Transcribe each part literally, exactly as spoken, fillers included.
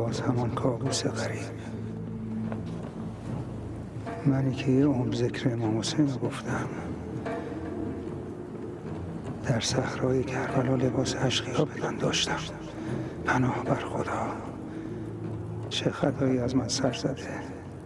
باز همان کابوس غریب. منی که یه عمر ذکر امام حسین رو گفتم، در صحرای کربلا لباس اشقیا بدن داشتم. پناه بر خدا، چه خطایی از من سر زده.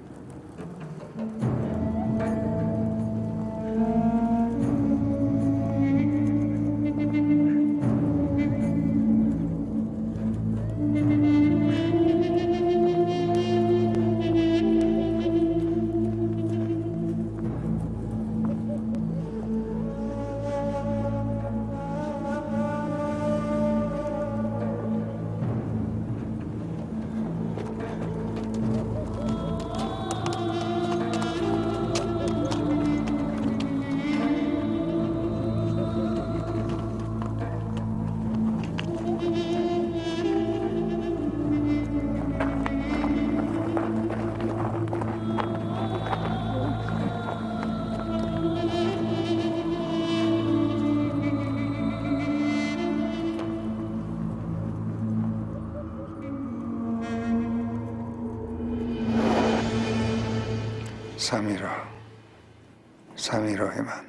سمیرا، سمیرای من،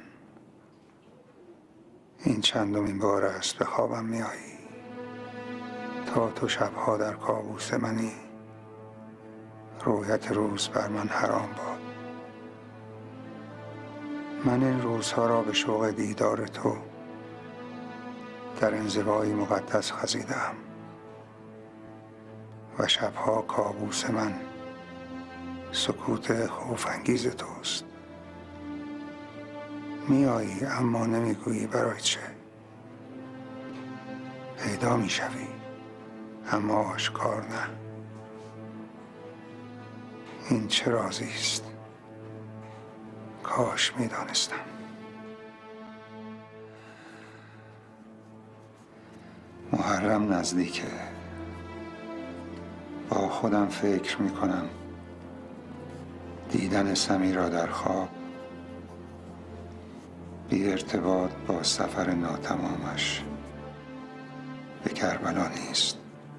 این چندمین بار است به خوابم میایی. تا تو شبها در کابوس منی، رویت روز بر من حرام باد. من این روزها را به شوق دیدار تو در انزوایی مقدس خزیدم و شبها کابوس من سکوت خوف انگیز توست. میایی اما نمیگویی برای چه. پیدا میشوی اما آشکار نه. این چه رازی است؟ کاش میدانستم. محرم نزدیکه. با خودم فکر میکنم دیدن سمیرا در خواب بی ارتباط با سفر ناتمامش به کربلا نیست.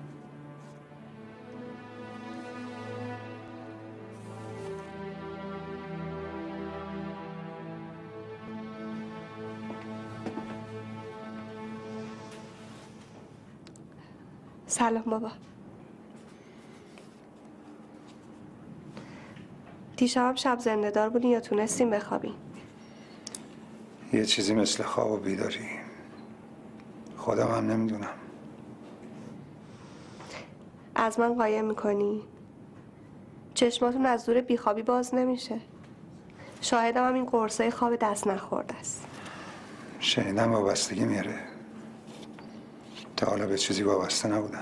سلام بابا. دیشب شب زنده دار بودین یا تونستین بخوابین؟ یه چیزی مثل خواب و بیداری. خودم هم نمیدونم. از من قایم میکنی؟ چشماتون از دور بیخوابی باز نمیشه. شاهدم هم این قرصای خواب دست نخورده است. شنیدم وابستگی میاره. تا حالا به چیزی وابسته نبودم.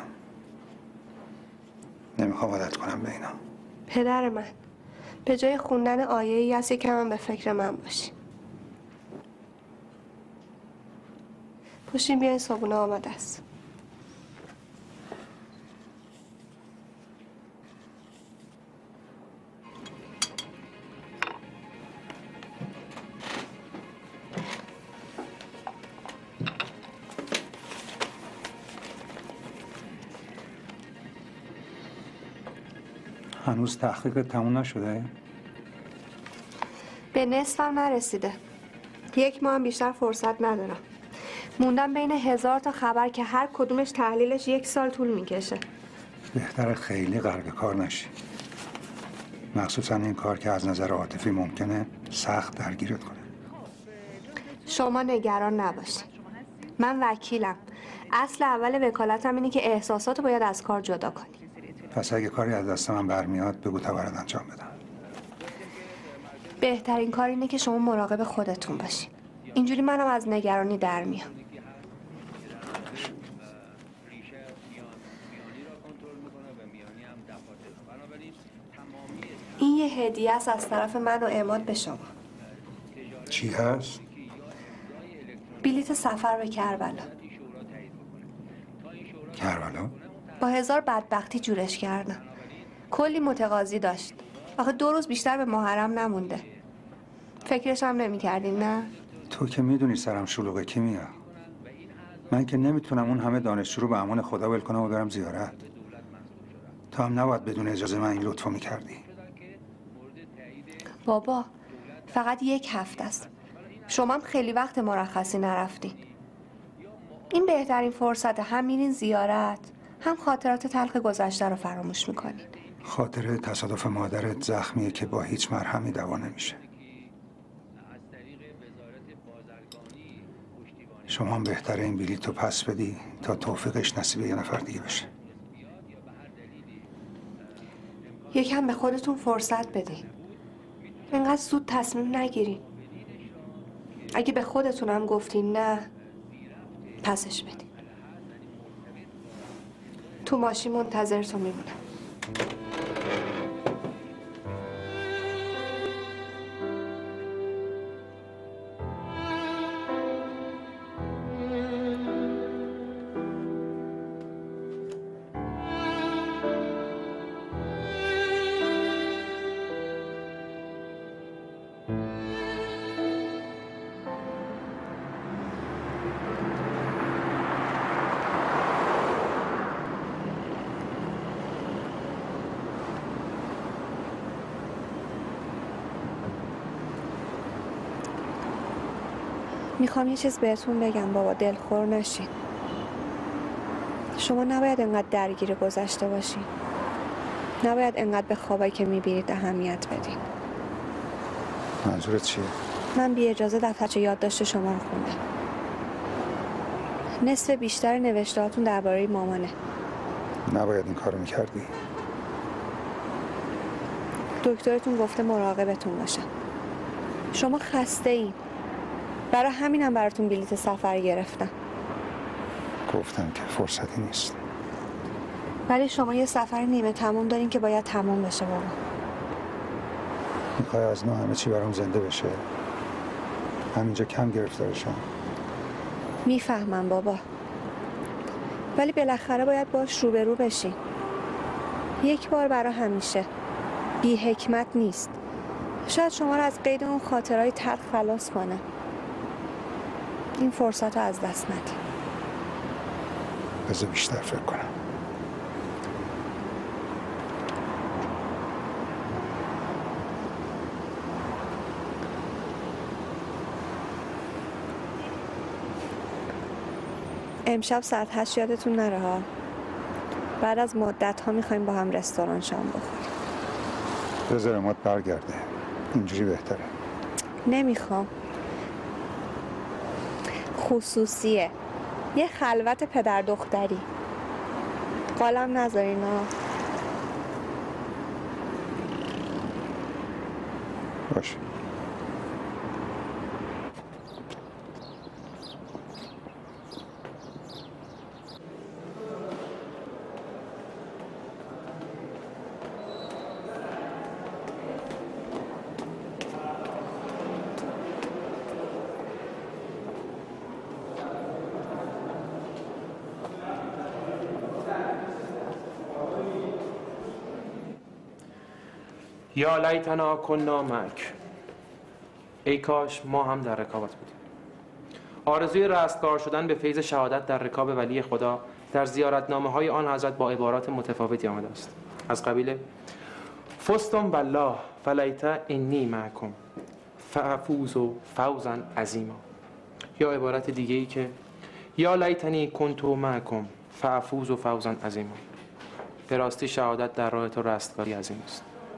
نمیخوام عادت کنم به اینا. پدر من، به جای خوندن آیه‌ای هست یکم هم به فکر من باشی. پوشین بیاین، صبحونه آماده است. هنوز تحقیق تموم نشده؟ به نصفم نرسیده. یک ماه هم بیشتر فرصت ندارم. موندم بین هزار تا خبر که هر کدومش تحلیلش یک سال طول میکشه. بهتره خیلی غرق کار نشی. مخصوصا این کار که از نظر عاطفی ممکنه سخت درگیرت کنه. شما نگران نباشید. من وکیلم. اصل اول وکالتم اینه که احساساتو باید از کار جدا کنی. پس اگه کاری از دست من برمیاد بگو تا برات انجام بدم. بهترین کار اینه که شما مراقب خودتون باشین. اینجوری منم از نگرانی در میام. این یه هدیه است از طرف من و عماد به شما. چی هست؟ بلیت سفر به کربلا. کربلا؟ با هزار بدبختی جورش کردم. کلی متقاضی داشت. آخه دو روز بیشتر به محرم نمونده. فکرش هم نمی کردین نه؟ تو که میدونی سرم شلوغه کیمیا. من که نمیتونم اون همه دانشجو رو به امان خدا ول کنم و برم زیارت. تو هم نباید بدون اجازه من این لطفو میکردی. بابا فقط یک هفته است. شما هم خیلی وقت مرخصی نرفتین. این بهترین فرصت، هم میرین زیارت هم خاطرات تلخ گذشته رو فراموش میکنین. خاطره تصادف مادرت زخمیه که با هیچ مرهمی دوا نمیشه. شما هم بهتره این بلیط رو پس بدی تا توفیقش نصیب یه نفر دیگه بشه. یکم به خودتون فرصت بدین. اینقدر زود تصمیم نگیرین. اگه به خودتونم گفتین نه، پسش بدین. تو ماشین منتظرتون میمونم. میخوام یه چیز بهتون بگم بابا، دلخور نشین. شما نباید انقدر درگیر گذشته باشین. نباید انقدر به خوابایی که میبینید اهمیت بدین. منظورت چیه؟ من بی اجازه دفترچه یادداشت شما رو خوندم. نصف بیشتر نوشتهاتون درباره مامانه. نباید این کارو میکردی. دکترتون گفته مراقبتون باشم. شما خسته این. برای همینم براتون بلیط سفر گرفتم. گفتم که فرصتی نیست. ولی شما یه سفر نیمه تموم دارین که باید تموم بشه بابا. میخوای از نو همه چی برام زنده بشه؟ همینجا کم گرفتارشم. میفهمم بابا، ولی بالاخره باید باش روبرو بشین. یک بار برای همیشه. بی حکمت نیست. شاید شما رو از قید اون خاطرهای تلخ خلاص کنه. این فرصت رو از دست ندید. بذار بیشتر فکر کنم. امشب ساعت هشت یادتون نره ها. بعد از مدت ها میخوایم با هم رستوران شام بخوریم. بذار اماد برگرده. اینجوری بهتره. نمیخوام. خصوصیه. یه خلوت پدر دختری. قالم نذارین ها. باشه. یا لیتنا کنا معک. ای کاش ما هم در رکابت بودیم. آرزوی رستگار شدن به فیض شهادت در رکاب ولی خدا در زیارتنامه های آن حضرت با عبارات متفاوتی آمده است. از قبیل فزتم بالله فلیت انی معکم فافوز فوزا عظیما، یا عبارت دیگه ای که یا لیتنی کنت معکم فافوز فوزا عظیما. به راستی شهادت در راه تو رستگاری عظیم است.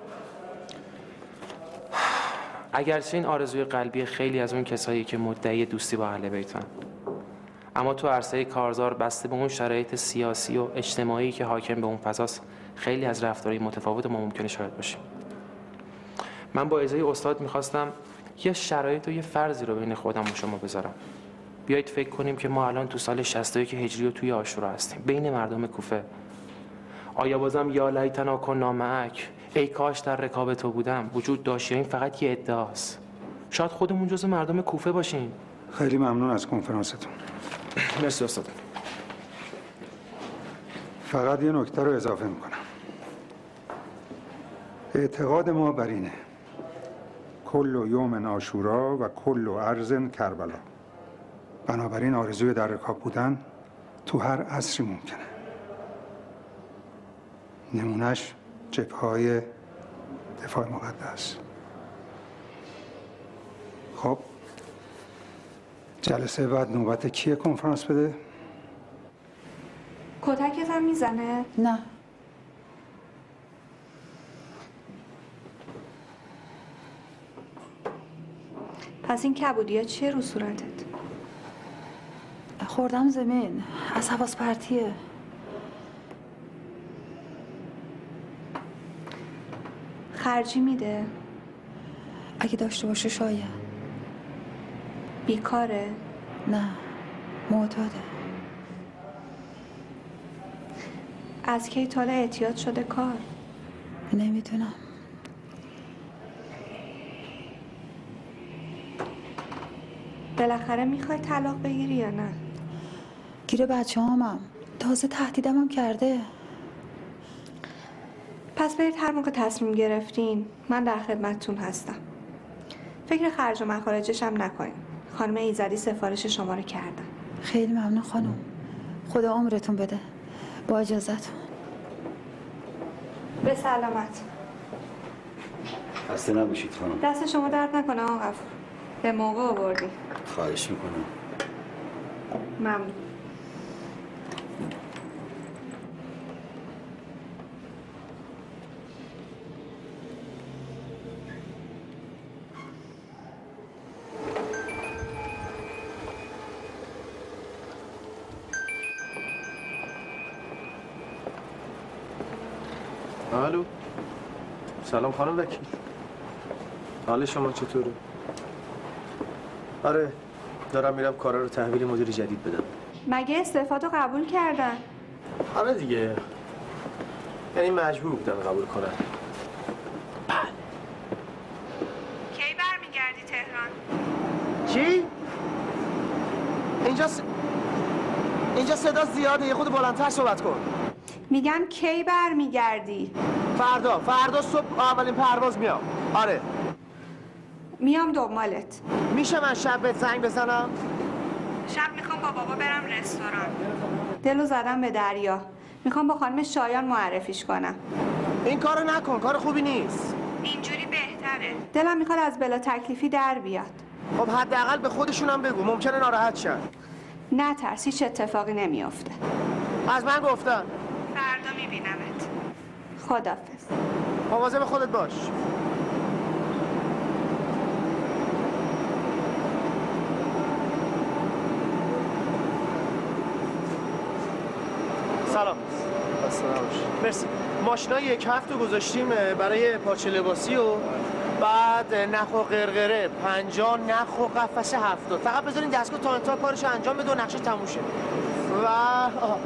اگرچه این آرزوی قلبی خیلی از اون کسایی که مدعی دوستی با اهل بیتن، اما تو عرصه کارزار بسته به اون شرایط سیاسی و اجتماعی که حاکم به اون فضاست، خیلی از رفتارهای متفاوت ما ممکنه شاهد باشیم. من با اجازه استاد میخواستم یه شرایط و یه فرضی رو بین خودم و شما بذارم. بیایید فکر کنیم که ما الان تو سال شصت و یک هجری و توی عاشورا هستیم، بین مردم کوفه. آیا بازم یا لیتنا کنا معک، ای کاش در رکاب تو بودم، وجود داشت یا این فقط یه ادعاست؟ شاید خودمون جزو مردم کوفه باشیم. خیلی ممنون از کنفرانستون. مرسی استاد. فقط یه نکته رو اضافه میکنم. اعتقاد ما بر اینه کل یوم عاشورا و کل ارض کربلا. بنابراین آرزوی در رکاب بودن تو هر عصری ممکنه. نمونهش جبهه‌های دفاع مقدس. خب جلسه بعد نوبت کیه کنفرانس بده؟ کتکت هم میزنه؟ نه. پس این کبودی‌ها چیه رو صورتت؟ خوردم زمین. از حواس پرتیه. خرجی میده؟ اگه داشته باشه شاید. بیکاره؟ نه، معتاده. از کی تاله اعتیاد شده کار؟ نمیدونم. بالاخره میخوای طلاق بگیری یا نه؟ گیره بچه همم. تازه تهدیدم هم کرده. پس برید هر موقع تصمیم گرفتین من در خدمتتون هستم. فکر خرج و مخارجش هم نکنین. خانم ایزدی سفارش شما رو کردن. خیلی ممنون خانم. خدا عمرتون بده. با اجازتون. به سلامت. خسته نباشید خانم. دست شما درد نکنه آقا غفور. به موقع آوردی. خواهش میکنم. ممنون. الو. سلام خانم وکیل. حال شما چطوره؟ آره دارم میرم کارا رو تحویل مدیر جدید بدم. مگه استعفاتو قبول کردن؟ آره دیگه. یعنی مجبور بودن قبول کنن. کی برمیگردی تهران؟ چی؟ اینجا س... اینجا صدا زیاده، یه خود بلندتر صحبت کن. میگم کی برمیگردی؟ فردا فردا صبح اولین پرواز میام. آره میام دنبالت. میشه من شب بهت زنگ بزنم؟ شب میخوام با بابا برم رستوران. دلو زدم به دریا. میخوام با خانم شایان معرفیش کنم. این کارو نکن، کار خوبی نیست. اینجوری بهتره. دلم میخواد از بلا تکلیفی در بیاد. خب حداقل به خودشونم بگو، ممکنه ناراحت شن. نترس، هیچ اتفاقی نمیافته. از من گفتن. فردا میبینمت. خداحافظ. مواظب خودت باش. سلام. سلام. مرسی. ماشینا یک هفته گذاشتیم برای پارچه لباسی و بعد نخ و قرقره پنجاه، نخ و قفسه هفتاد. فقط بذارین دستگاه تا انتها کارش انجام بده و نقشه تموم شه. و آها.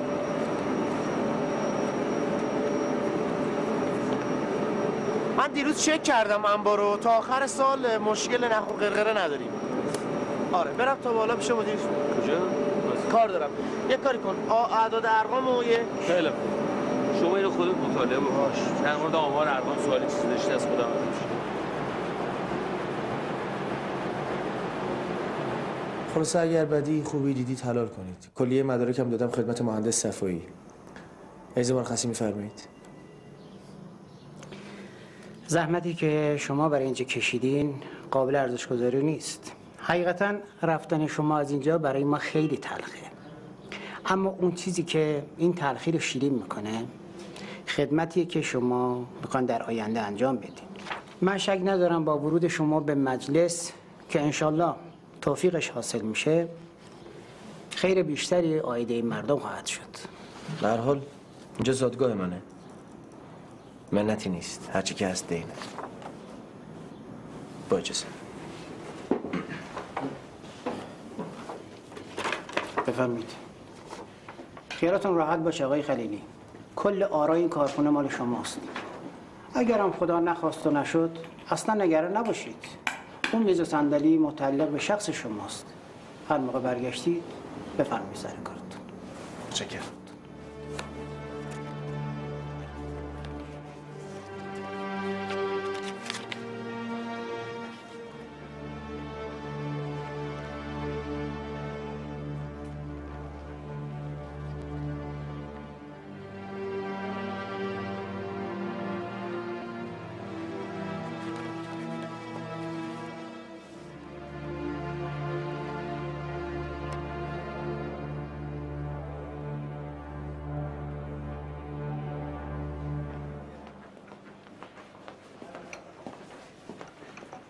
من دیروز چک کردم انبارو، تا آخر سال مشکل نخ و قرقره نداریم. آره برم تا بالا پیش مدیر. کجا؟ کار دارم. یه کاری کن، اعداد ارقام و یه خیلی شما اینو خودت مطالعه باش. در مورد آمار ارقام سوالی چیزی داشتی از خودم خلاصه اگر بدی خوبی دیدید حلال کنید. کلیه مدارکم دادم خدمت مهندس صفایی. عزیز مرخصی می‌فرمایید. زحمتی که شما برای اینجا کشیدین قابل ارزش‌گذاری نیست. حقیقتاً رفتن شما از اینجا برای ما خیلی تلخه. اما اون چیزی که این تلخی رو شیرین میکنه خدمتیه که شما میخوان در آینده انجام بدین. من شک ندارم با ورود شما به مجلس که انشالله توفیقش حاصل میشه خیر بیشتری عایده این مردم خواهد شد. به هر حال اینجا زادگاه منه. منتی نیست، هرچی که هست دینه. با اجازه. بفرمایید. خیالتون راحت باشه آقای خلیلی. کل آرای این کارخونه مال شماست. اگرم خدا نخواست و نشد اصلا نگران نباشید. اون میز و صندلی متعلق به شخص شماست. هر موقع برگشتید بفرمایید سر کارتون. متشکرم.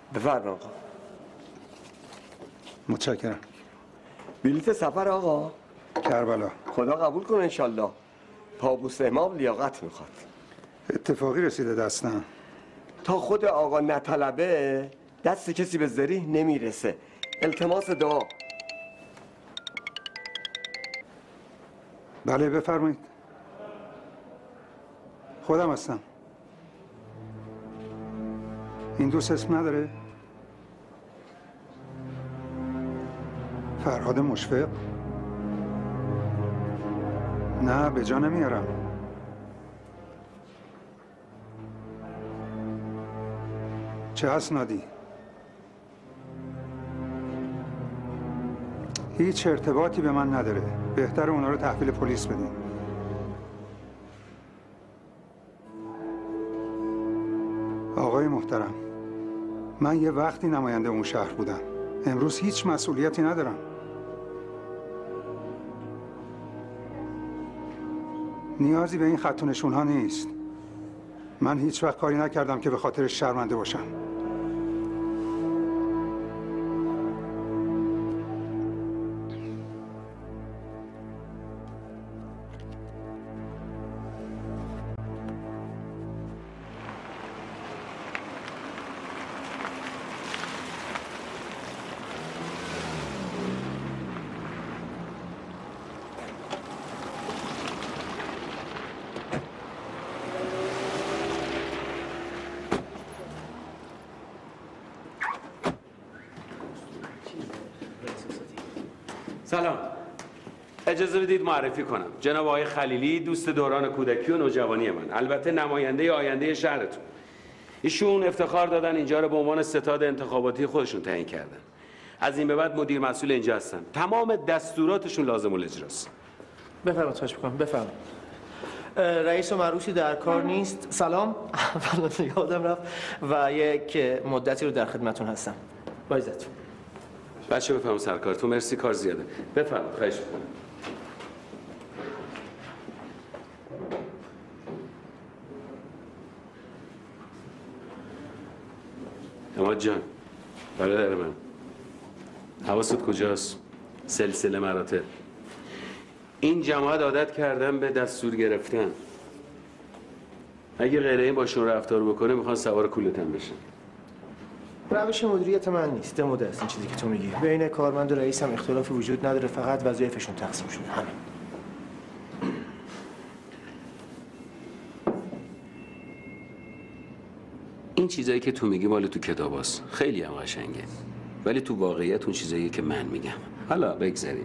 بفرما آقا. متشکرم. بلیت سفر آقا؟ کربلا. خدا قبول کنه انشالله. پابوس امام لیاقت میخواد. اتفاقی رسیده دستم. تا خود آقا نطلبه دست کسی به ذریح نمیرسه. التماس دعا. بله بفرمایید. خودم هستم. این دوست اسم نداره؟ فرهاد مشفق؟ نه به جا نمیارم. چه اسنادی؟ هیچ ارتباطی به من نداره. بهتر اونا رو تحویل پلیس بدین. آقای محترم، من یه وقتی نماینده اون شهر بودم. امروز هیچ مسئولیتی ندارم. نیازی به این خط و نشون ها نیست. من هیچ وقت کاری نکردم که به خاطرش شرمنده باشم. سلام. اجازه بدید معرفی کنم. جناب آقای خلیلی دوست دوران کودکی و نوجوانی من، البته نماینده آینده شهرتون. ایشون افتخار دادن اینجا رو به عنوان ستاد انتخاباتی خودشون تعیین کردن. از این به بعد مدیر مسئول اینجا هستن. تمام دستوراتشون لازم الاجراست. بفرمایید. خواهش می‌کنم. بفرمایید. رئیس و معروفی در کار نیست. سلام. یادم رفت و یک مدتی رو در خدمتتون هستم. با عزتون. بچه بفرمایید سرکار. تو مرسی، کار زیاده. بفرمایید. خواهش می‌کنم. اماد جان، برادر من، حواست کجاست؟ سلسله مراتب. این جماعت عادت کردن به دستور گرفتن. اگه غیر این باشون رفتار بکنه میخوان سوار کولتن بشن. روش مدیریت من نیست. دموده است این چیزی که تو میگی. بین کارمند و رئیس هم اختلافی وجود نداره، فقط وظایفشون تقسیم شده. همین. این چیزایی که تو میگی مال تو کتاباست. خیلی هم قشنگه. ولی تو واقعیت اون چیزایی که من میگم. حالا بگذاریم.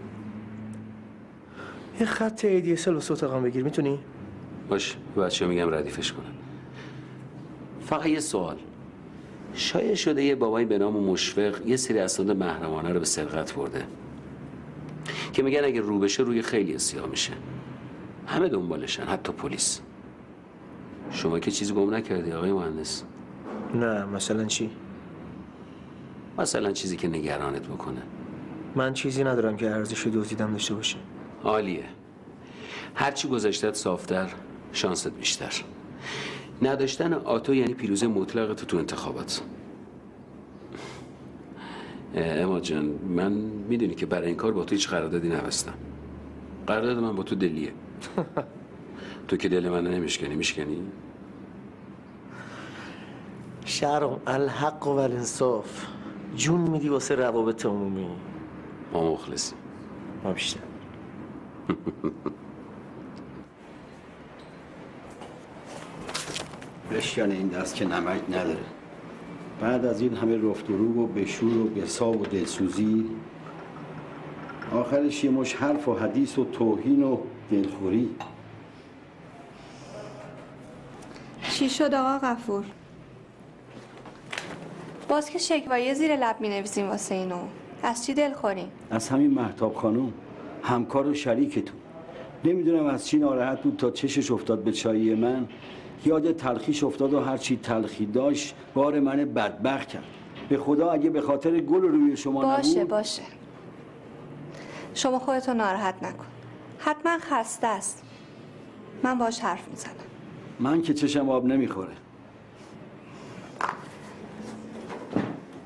یه خط ای دی اس ال واسه اتاقم بگیر میتونی؟ باش. بچه‌ها میگم ردیفش کنن. فقط یه سوال. شاید شده یه بابایی به نام مشفق یه سری اسناد محرمانه رو به سرقت برده که میگن اگه رو بشه روی خیلی سیاه میشه. همه دنبالشن، حتی پلیس. شما که چیزی گم نکردی آقای مهندس؟ نه. مثلا چی؟ مثلا چیزی که نگرانت بکنه. من چیزی ندارم که ارزش دزدیدن داشته باشه. عالیه. هرچی گذشتت صافتر، شانست بیشتر. نداشتن آتو یعنی پیروزی مطلق تو تو انتخابات. اماد جان، من میدونی که برای این کار با تو هیچ قراردادی نبستم. قرارداد من با تو دلیه. تو که دل من نمیشکنی، میشکنی؟ شرم الحق و الانصاف. جون میدی واسه روابط عمومی. ما مخلصیم. ما بیشتر. بشکن این دست که نمک نداره. بعد از این همه رفت و رو و بشور و بساب و دلسوزی، آخرش یه مش حرف و حدیث و توهین و دلخوری. چی شد آقا غفور؟ باز که شکوایه زیر لب می نویسیم واسه اینو. از چی دلخورین؟ از همین مهتاب خانم، همکار و شریکتون. نمیدونم از چی ناراحت بود تا چشش افتاد به چایی من، یاد تلخیش افتاد و هرچی تلخی داشت بار من بدبخت کرد. به خدا اگه به خاطر گل روی شما باشه نبود. باشه شما خودتو ناراحت نکن. حتما خسته است. من باش حرف میزنم. من که چشم آب نمیخوره.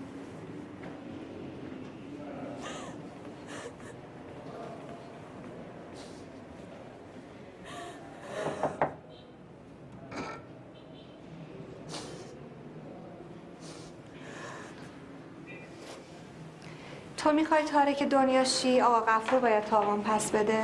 تو میخوای تارک دنیا شی آقا غفور باید تاوان پس بده؟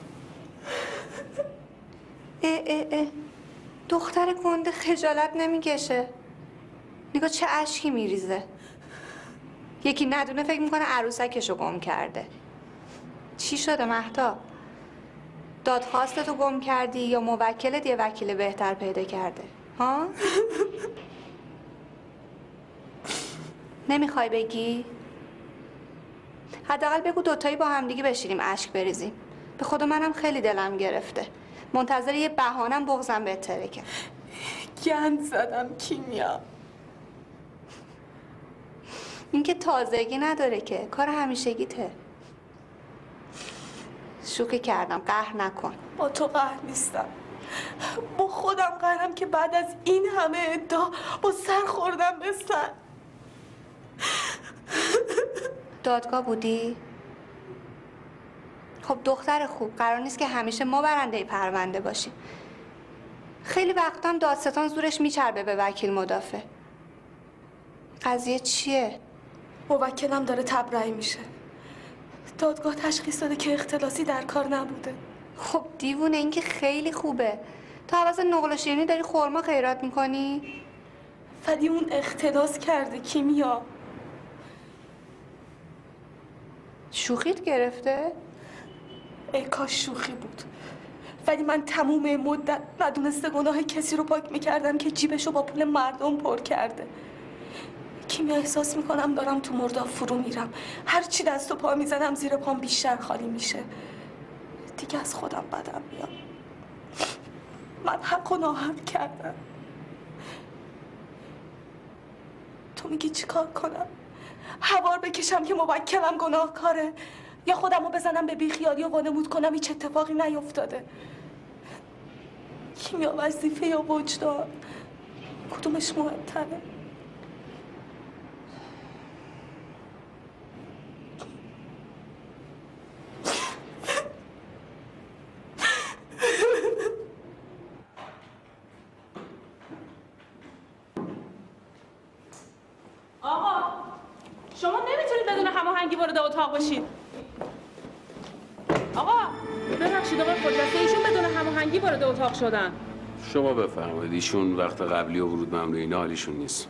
اه اه اه دختر گنده خجالت نمیکشه. نگاه چه اشکی میریزه. یکی ندونه فکر میکنه عروسکشو گم کرده. چی شده مهتاب؟ دادخواست تو گم کردی یا موکلت یه وکیل بهتر پیدا کرده؟ ها؟ نمیخوای بگی؟ حداقل بگو دوتایی با همدیگه بشینیم اشک بریزیم. به خدا منم خیلی دلم گرفته. منتظر یه بهانم بغضم به ترکه. گند زدم کیمیا. این که تازگی نداره که، کار همیشگیته. شوخی کردم، قهر نکن. با تو قهر نیستم، با خودم قهرم که بعد از این همه ادعا با سر خوردم به سر. دادگاه بودی؟ خب دختر خوب، قرار نیست که همیشه ما برنده پرونده باشیم. خیلی وقتا هم دادستان زورش میچربه به وکیل مدافع. قضیه چیه؟ موکلم داره تبرئه میشه. دادگاه تشخیص داده که اختلاسی در کار نبوده. خب دیوونه، این که خیلی خوبه. تو عوض نقل و شیرینی داری خورما خیرات میکنی؟ ولی اون اختلاس کرده کیمیا. شوخیت گرفته؟ ای کاش شوخی بود. ولی من تموم مدت ندونسته گناه کسی رو پاک میکردم که جیبشو با پول مردم پر کرده. کیمیا احساس میکنم دارم تو مرداب فرو میرم. هر چی دست و پا میزنم زیر پام بیشتر خالی میشه. دیگه از خودم بدم میاد. من حق و ناحق کردم. تو میگی چی کار کنم؟ هوار بکشم که موکلم گناهکاره، یا خودم رو بزنم به بیخیالی و وانمود کنم هیچ اتفاقی نیفتاده؟ کیمیا وظیفه یا وجدان، کدومش مهمتره؟ آقا شما نمیتونید بدون هماهنگی وارد اتاق باشید. آقا ببخشید آقای خجسته، ایشون بدون هماهنگی وارد اتاق شدن. شما بفرمایید، ایشون وقت قبلی و ورود ممنوع اینا حالیشون نیست.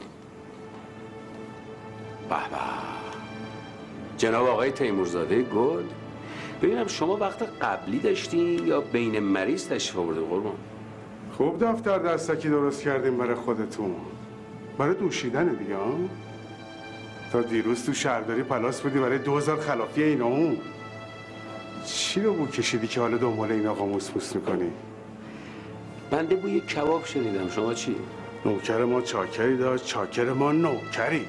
به به جناب آقای تیمورزاده گل، ببینم شما وقت قبلی داشتین یا بین مریض تشریف آورده قربان؟ خوب دفتر دستکی درست کردیم برای خودتون، برای دوشیدن دیگه ها. تا دیروز تو شهرداری پلاس بودی برای دوزار خلافی اینا اون. چی رو بو کشیدی که حالا دنبال این آقا موس میکنی؟ بنده بوی کباب شنیدم، شما چی؟ نوکر ما چاکری داشت، چاکر ما نوکری.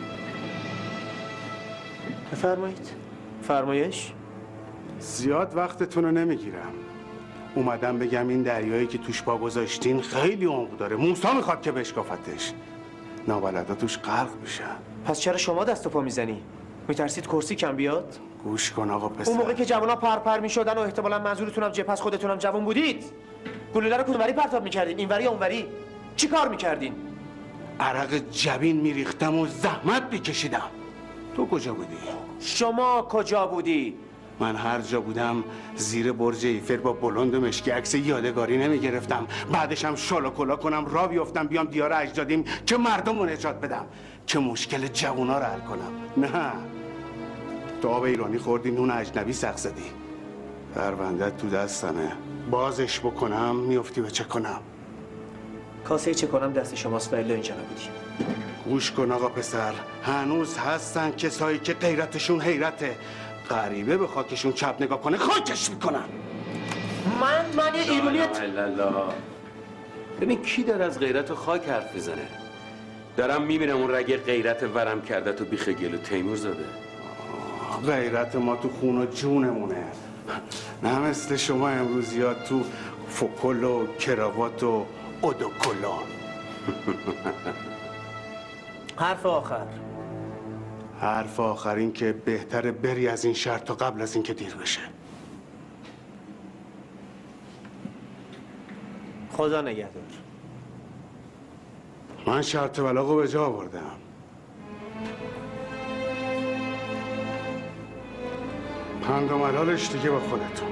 بفرمایید. فرمایش؟ زیاد وقتتون رو نمیگیرم. اومدم بگم این دریایی که توش پا گذاشتین خیلی عمق داره. موسی میخواد که بشکافتش. نابلدا توش غرق میشن. پس چرا شما دست و پا میزنی؟ میترسید کرسی کم بیاد؟ گوش کن آقا پسر. اون موقع که جوانا پرپر میشدن و احتمالاً منظورتونم جپس خودتونم جوان بودید، گلوله رو کدوموری پرتاب میکردین؟ اینوری یا اونوری؟ چی کار میکردین؟ عرق جبین میریختم و زحمت میکشیدم. تو کجا بودی؟ شما کجا بودی؟ من هر جا بودم زیر برج ایفل با بلند مشکی عکس یادگاری نمیگرفتم. بعدش هم شال و کلا کنم راه بیفتم بیام دیار اجدادیم که مردم رو نجات بدم، که مشکل جوونا رو حل کنم. نه، تو آب ایرانی خوردی نون اجنبی سق زدی. پروندت تو دستمه، بازش بکنم میافتی به چه کنم. کاسه چه کنم دست شماست و الا اینجا نبودی. گوش کن آقا پسر، هنوز هستن کسایی که غیرتشون حیرته. غریبه به خاکشون چپ نگاه کنه خاکش میکنن. من من یه ایرونیت. ببین کی داره از غیرت و خاک حرف میزنه؟ دارم میبینم اون رگ غیرت ورم کرده تو بیخ گل تیمورزاده. غیرت ما تو خون و جونمونه، نه مثل شما امروزیات تو فکل و کراوات و ادوکلان. حرف آخر. حرف آخر این که بهتره بری از این شهر تا قبل از این که دیر بشه. خدا نگهدار. من شرط بلاغو به جا آوردم. پند و ملالش دیگه با خودتون.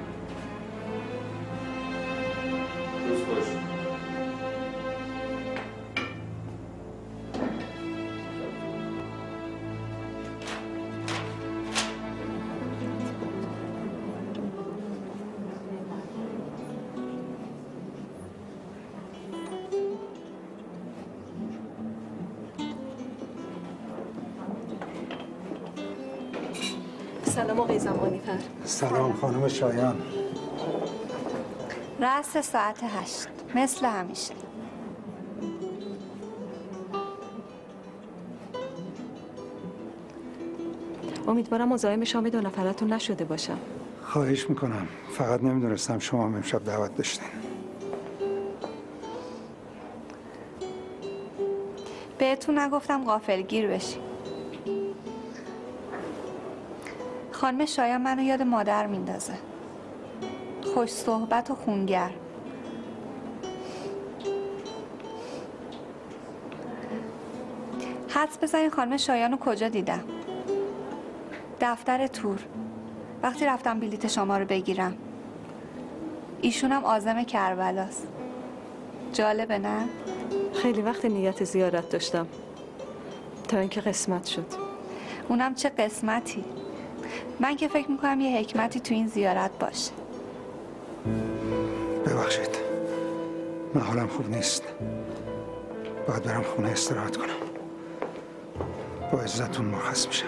روز خوش. سلام آقای زمانی فر. سلام خانم شایان. رأس ساعت هشت مثل همیشه. امیدوارم مزاحم شام دو نفرتون نشده باشم. خواهش میکنم، فقط نمیدونستم شما هم امشب دعوت داشتین. بهتون نگفتم غافلگیر بشی. خانم شایان منو یاد مادر میندازه. خوش صحبت و خونگر. حدس بزنین خانم شایان رو کجا دیدم؟ دفتر تور. وقتی رفتم بلیت شما رو بگیرم. ایشونم عازم کربلاست. جالبه نه؟ خیلی وقت نیت زیارت داشتم تا اینکه قسمت شد. اونم چه قسمتی؟ من که فکر میکنم یه حکمتی تو این زیارت باشه. ببخشید، من حالم خوب نیست. باید برم خونه استراحت کنم. با عزتون مرخص میشم.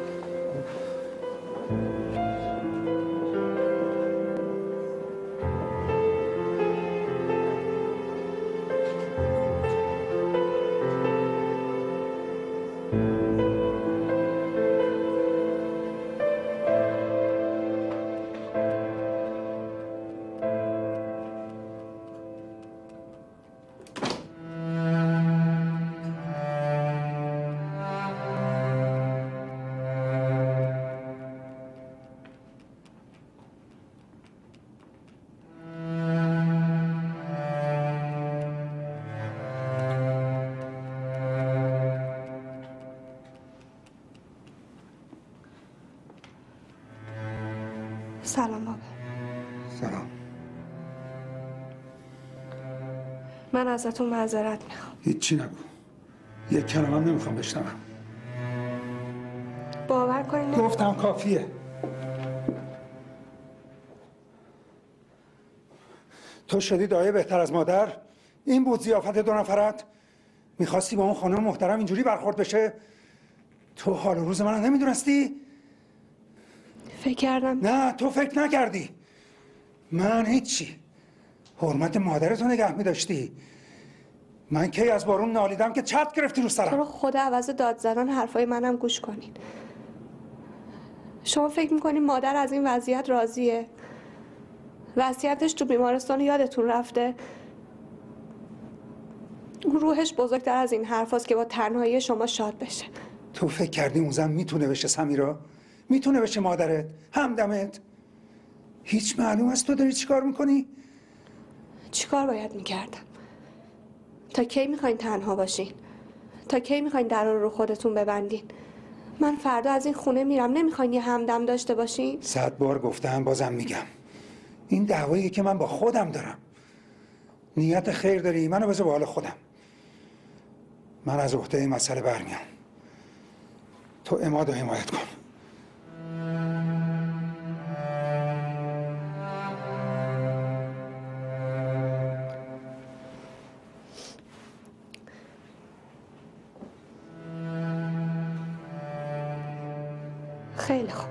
سلام بابا. سلام. من ازتون معذرت میخوام. هیچی نگو. یک کلمه هم نمیخوام بشنوم. باور کنین گفتم کافیه. تو شدی دایه بهتر از مادر؟ این بود ضیافت دو نفرت؟ میخواستی با اون خانم محترم اینجوری برخورد بشه؟ تو حال و روز منو نمیدونستی؟ فکر کردم نه تو فکر نکردی. من هیچی. حرمت مادرتو نگه میداشتی. من کی از بارون نالیدم که چت گرفتی رو سرم. تو رو خدا عوض داد زدن حرفای منم گوش کنین. شما فکر میکنین مادر از این وضعیت راضیه؟ وضعیتش تو بیمارستان یادتون رفته؟ اون روحش بزرگتر از این حرف هست که با تنهایی شما شاد بشه. تو فکر کردی اون زن میتونه بشه سمیرا؟ میتونه بشه مادرت؟ همدمت؟ هیچ معلوم است تو داری چیکار میکنی؟ چیکار باید میکردم؟ تا کی میخواین تنها باشین؟ تا کی میخواین در رو رو خودتون ببندین؟ من فردا از این خونه میرم. نمیخواین یه همدم داشته باشین؟ صد بار گفتم بازم میگم، این دعوایی که من با خودم دارم. نیت خیر داری، منو بذار به حال خودم. من از عهده این مسئله برمیام. تو عماد و حمایت کن. خیلی خوب.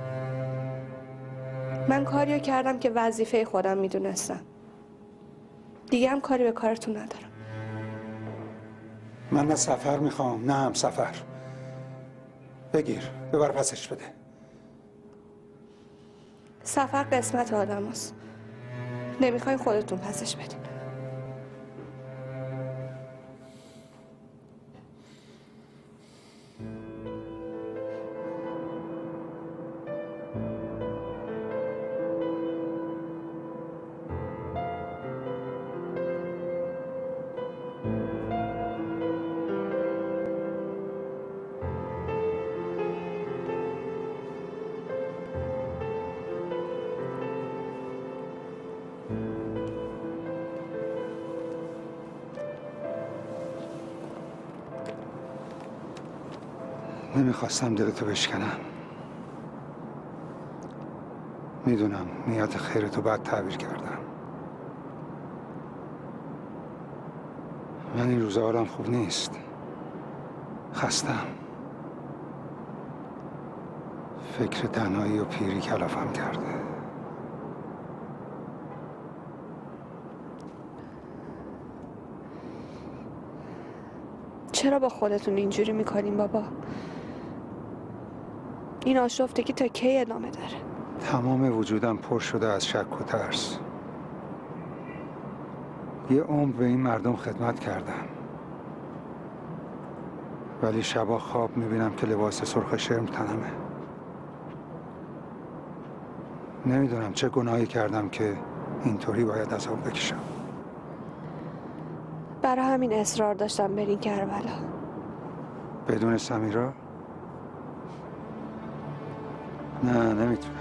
من کاریو کردم که وظیفه خودم میدونستم. دیگه هم کاری به کارتون ندارم. من نه سفر میخوام نه هم سفر. بگیر ببر پسش بده. سفر قسمت آدم هست. نمیخواین خودتون پسش بدین. نمیخواستم دلتو بشکنم. میدونم نیت خیرتو بد تعبیر کردم. من این روزا حالم خوب نیست. خستم. فکر تنهایی و پیری کلافم کرده. چرا با خودتون اینجوری میکنین بابا؟ این آشفتگی تا کی ادامه داره؟ تمام وجودم پر شده از شک و ترس. یه عمر به این مردم خدمت کردم، ولی شبا خواب میبینم که لباس سرخ شرم تنمه. نمیدونم چه گناهی کردم که اینطوری باید عذاب بکشم. برای همین اصرار داشتم برین کربلا. بدون سمیرا؟ نه نمیتونم.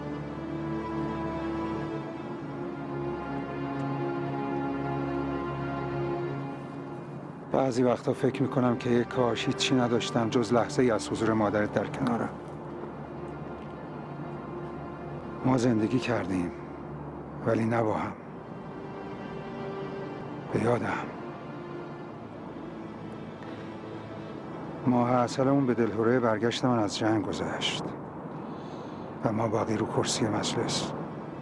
بعضی وقتا فکر میکنم که یک کاش هیچی نداشتم جز لحظه ای از حضور مادرت در کنارم. ما زندگی کردیم ولی نه با هم. به یادم ماه عسلمون به دلهوره برگشت من از جنگ گذشت و ما باقی رو کرسی مجلس.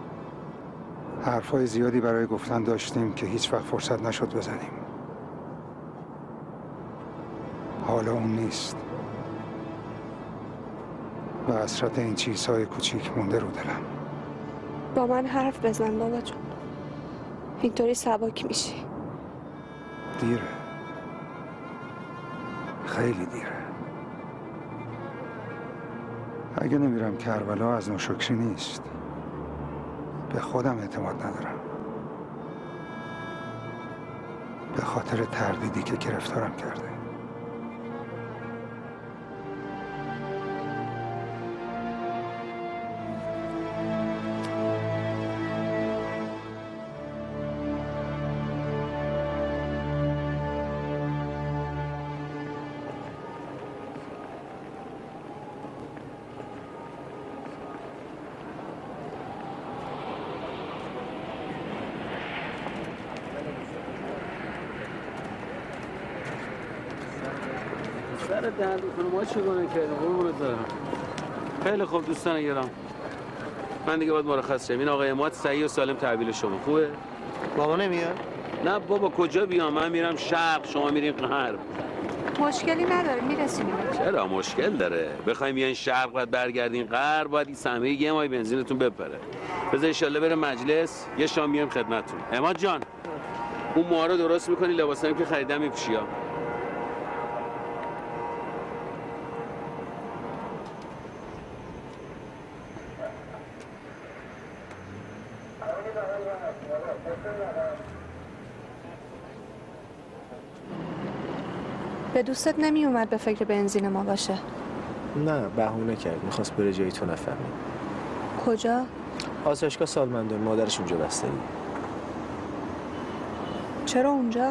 حرفای زیادی برای گفتن داشتیم که هیچ وقت فرصت نشد بزنیم. حالا اون نیست و حسرت این چیزهای کوچیک مونده رو دلم. با من حرف بزن بابا جون. اینطوری سبک میشی. دیره، خیلی دیره. اگه نمیرم کربلا از ناشکری نیست، به خودم اعتماد ندارم. به خاطر تردیدی که گرفتارم کرده. سر درد کنه ما چه گونه کردیم قربونت برم. خیلی خوب دوستان گرام، من دیگه باید مرخص شم. این آقای اماد صحیح و سالم تحویل شما. خوبه؟ بابا نمیاد؟ نه بابا کجا بیام؟ من میرم شرق، شما میرین غرب. مشکلی نداره میرسونیم. چرا مشکل داره؟ بخوایم بیاین شرق بعد برگردین غرب باید این سهمیه یه ماه بنزینتون بپره. بذار ان شاءالله بره مجلس یه شام میام خدمتتون. اماد جان اون موها رو درست میکنی، لباسایی که خریدم میپوشیا. به دوستت نمی اومد به فکر بنزین ما باشه؟ نه بهونه کرد، میخواست بره جایی تو نفهمی. کجا؟ آسایشگاه سالمندان، مادرش اونجا بسته. چرا اونجا؟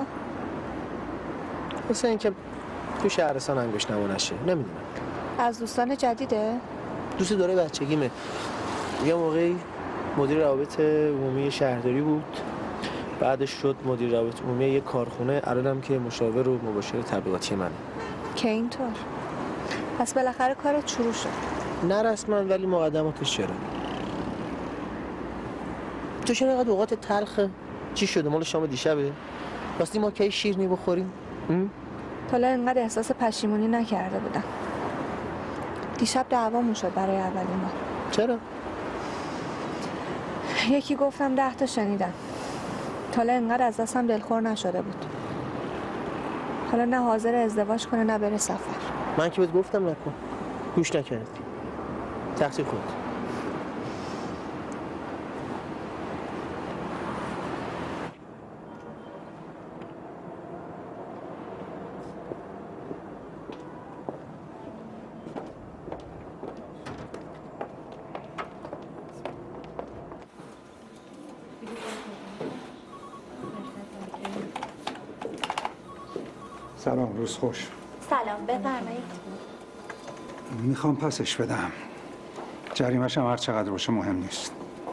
واسه اینکه تو شهرستان انگشت نما نشه. نمیدونم. از دوستان جدیده؟ دوست داره بچگیمه. یه موقعی مدیر روابط عمومی شهرداری بود، بعدش شد مدیر روابط عمومی یک کارخونه، الانم که مشاور و مباشر تبلیغاتی منه. که اینطور؟ پس بالاخره کارت شروع شد. نه رسما ولی مقدماتش چرا؟ تو چرا اینقدر اوقات تلخه؟ چی شده؟ مال شام دیشبه؟ راستی ما کی شیرینی بخوریم؟ حالا اینقدر احساس پشیمونی نکرده بودم. دیشب دعوامون شد برای اولین بار. چرا؟ یکی گفتم ده تا شنیدم. حالا اینقدر از دستم دلخور نشده بود. حالا نه حاضر ازدواج کنه نه بره سفر. من که بهت گفتم نکن. گوش نکردی. تقصیر خودت. سلام، روز خوش. سلام، بفرمایید. میخوام پسش بدم. جریمش هم هر چقدر باشه مهم نیست.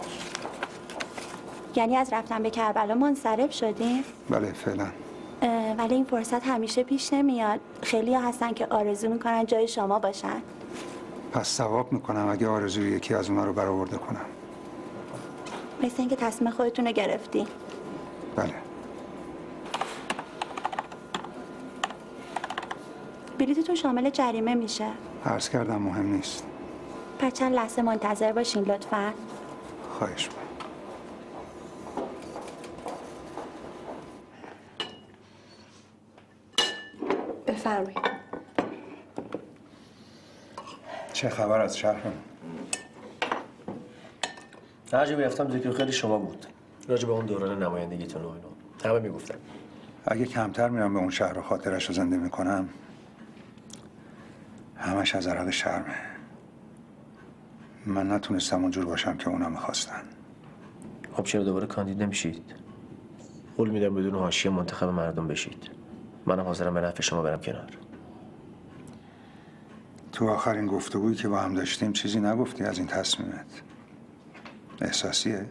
یعنی از رفتن به کربلا منصرف شدیم؟ بله فعلا. ولی این فرصت همیشه پیش نمیاد. خیلی ها هستن که آرزو میکنن جای شما باشن. پس ثواب میکنم اگه آرزوی یکی از اونا رو برآورده کنم. مثل اینکه تصمیم خودتون رو گرفتی. بله. بلیطتون شامل جریمه میشه. عرض کردم مهم نیست. پس چند لحظه منتظر باشین لطفاً. خواهش می‌کنم. بفرمایید. چه خبر از شهر؟ هر جا میرفتم ذکر خیلی شما بود. راجع به اون دوران نمایندگیتون و اینو همه میگفتن. اگه کمتر میرم به اون شهر و خاطرش رو زنده میکنم همش از عرق شرمه. من نتونستم اونجور باشم که اونا میخواستن. خب چرا دوباره کاندید نمیشید؟ قول میدم بدون حاشیه منتخب مردم بشید. منم حاضرم به نفع شما برم کنار. تو آخرین گفتگویی که با هم داشتیم چیزی نگفتی از این تصمیمت. احساسیه؟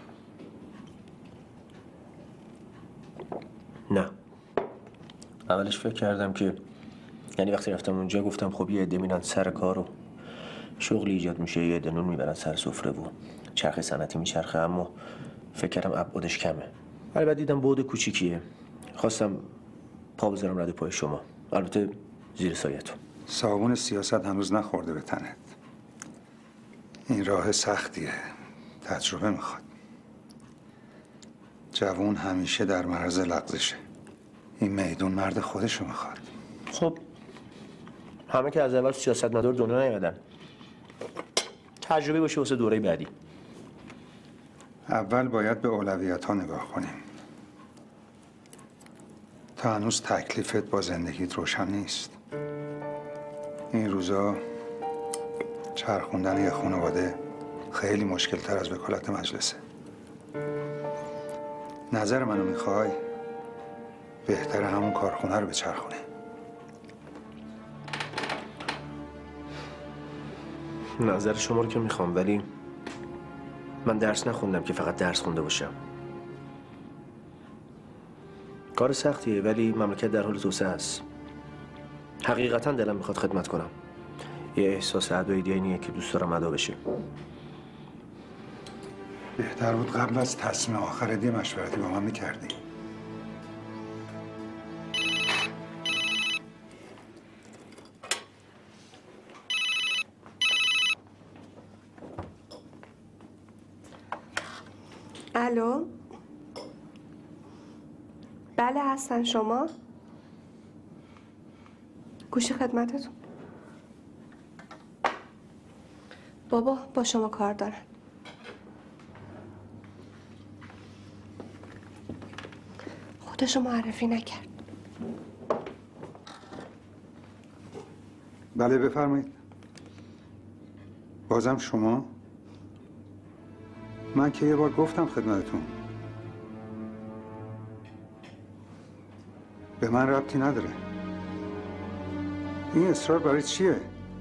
نه. اولش فکر کردم که یعنی وقتی رفتم اونجا گفتم خب یه عده میرن سر کار و شغلی ایجاد میشه، یه عده نون میبرن سر سفره و چرخ صنعتی میچرخه، اما فکر کردم ابعادش کمه. ولی بعد دیدم بعد کوچیکیه. خواستم پا بذارم رد پای شما، البته زیر سایتون. صابون سیاست هنوز نخورده به تنت. این راه سختیه، تجربه میخواد. جوون همیشه در معرض لغزشه. این میدون مرد خودشو میخواد. خب همه که از اول سیاست مدار دنیا نیومدن. تجربه باشه واسه دوره بعدی. اول باید به اولویت ها نگاه کنیم. تا هنوز تکلیفت با زندگیت روشن نیست. این روزا چرخوندن یه خانواده خیلی مشکل تر از وکالت مجلسه. نظر منو میخوای بهتره همون کارخونه رو بچرخونه. نظر شما رو که میخوام، ولی من درس نخوندم که فقط درس خونده باشم. کار سختیه ولی مملکت در حال توسعه است. حقیقتا دلم میخواد خدمت کنم. یه احساس ادای دینیه که دوست دارم ادا بشه. بهتر بود قبل از تصمیم آخر دی مشورتی با من میکردی. الو؟ بله هستن شما؟ گوشی خدمتتون. بابا با شما کار دارن. خودشو معرفی نکرد. بله بفرمایید. بازم شما؟ من که یه بار گفتم خدمتتون. به من ربطی نداره. این اصرار برای چیه؟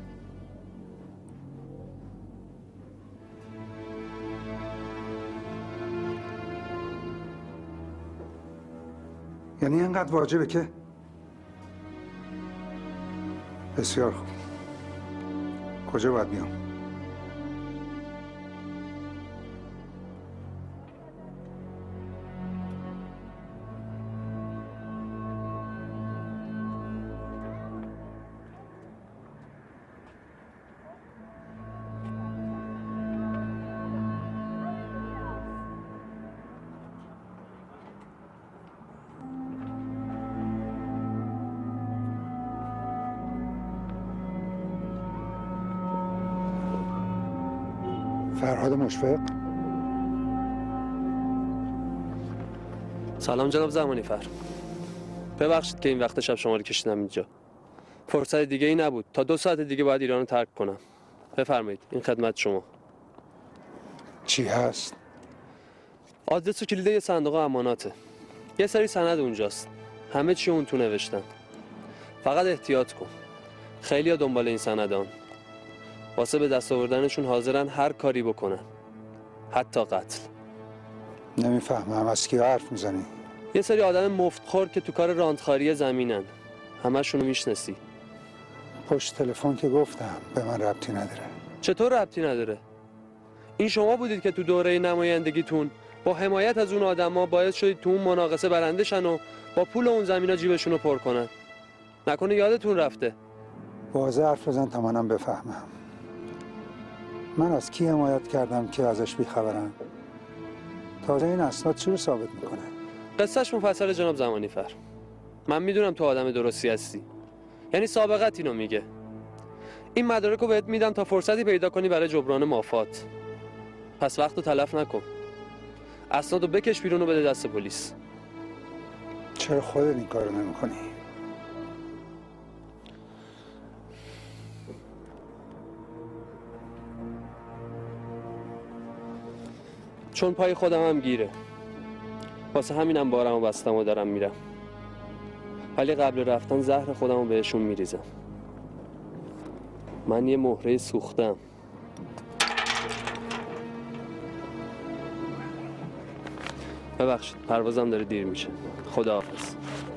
یعنی اینقدر واجبه که؟ بسیار خوب. کجا باید بیام؟ فرهاد مشفق. سلام جناب زمانی فر. ببخشید که این وقت شب شما رو کشیدم اینجا. فرصت دیگه ای نبود. تا دو ساعت دیگه باید ایران رو ترک کنم. بفرمایید این خدمت شما. چی هست؟ آدرس و کلید یه صندوق اماناته. یه سری سند اونجاست. همه چی اون تو نوشتن. فقط احتیاط کن. خیلی‌ها دنبال این سندان. واسه به دست آوردنشون حاضرن هر کاری بکنن، حتی قتل. نمیفهمم از کی حرف میزنی؟ یه سری آدم مفتخور که تو کار راندخاری زمینن، همشونو میشناسی. پشت تلفن که گفتم به من ربطی نداره. چطور ربطی نداره؟ این شما بودید که تو دوره نمایندگیتون با حمایت از اون آدما باعث شدید تو اون مناقصه برنده شن و با پول اون زمینا جیبشونو پر کنن. نکنه یادتون رفته؟ واضح حرف بزن تا منم بفهمم. من از کی حمایت کردم که ازش بیخبرم؟ تازه این اسناد چی رو ثابت میکنه؟ قصهش مفصل جناب زمانی فر. من میدونم تو آدم درستی هستی. یعنی سابقت اینو میگه. این مدارک رو بهت میدم تا فرصتی پیدا کنی برای جبران مافات. پس وقت رو تلف نکن. اسناد رو بکش بیرون و بده دست پلیس. چرا خودت این کارو نمیکنی؟ چون پای خودم هم گیره. واسه همینم بارمو بستم و دارم میرم. ولی قبل رفتن زهر خودم رو بهشون میریزم. من یه مهره سوختم. ببخشید پروازم داره دیر میشه. خداحافظ.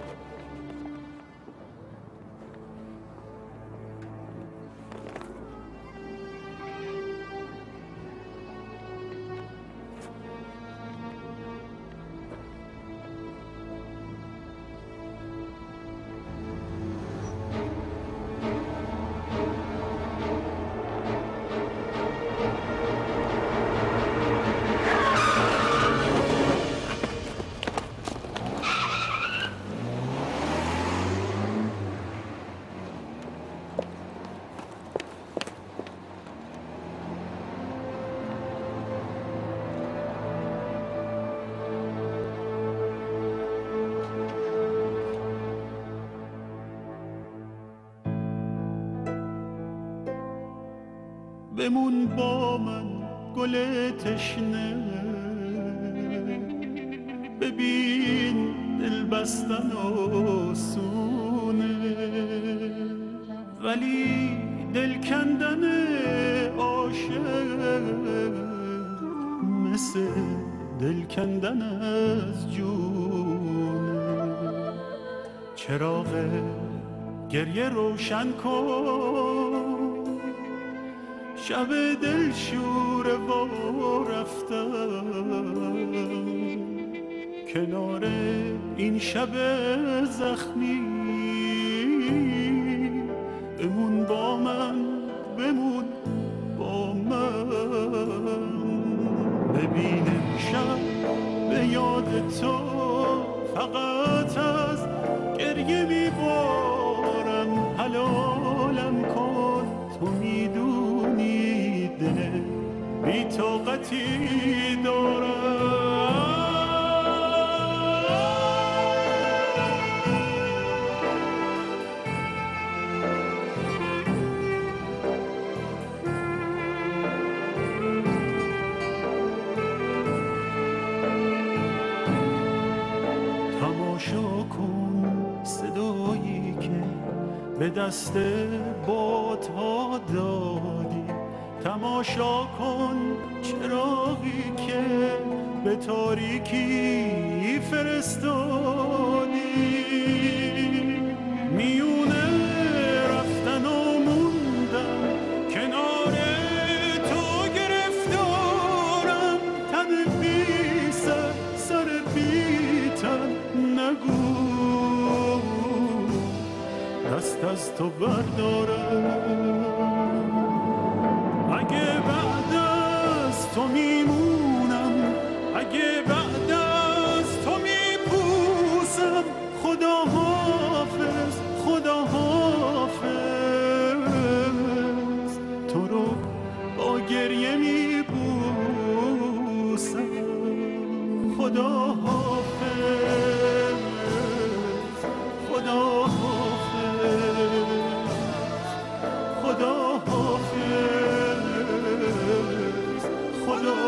بمون با من گل تشنه، ببین دل بستن آسونه ولی دل کندن عاشق مثل دل کندن از جونه. چراغ گریه روشن کن، شب دل شور و رفتم کنار این شب زخمی. بمون با من، بمون با من، ببین شب به یاد تو فقط از گریه میبارم. حلالم کن، تو میدونی دل بی طاقتی دارم. تماشا کن صدایی که به دست بادها دادی، تماشا کن چراغی که به تاریکی فرستادی. میونه رفتن و موندم کنار تو گرفتارم. تن بی سر سر بی تن نگو دست از تو بردارم. اگه بعد از تو میمونم، اگه بعد از تو میپوسم، خدا حافظ خدا حافظ. تو رو با گریه میبوسم، خدا حافظ خدا حافظ خدا حافظ خدا